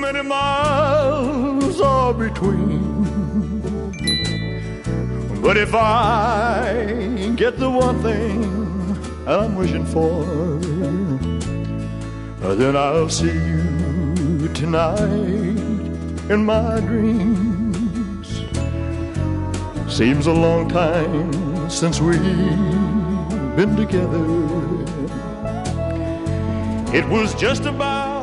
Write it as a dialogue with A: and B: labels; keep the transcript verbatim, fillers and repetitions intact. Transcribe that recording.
A: many miles are between. But if I get the one thing I'm wishing for, then I'll see you tonight in my dreams. Seems a long time since we've been together. It was just about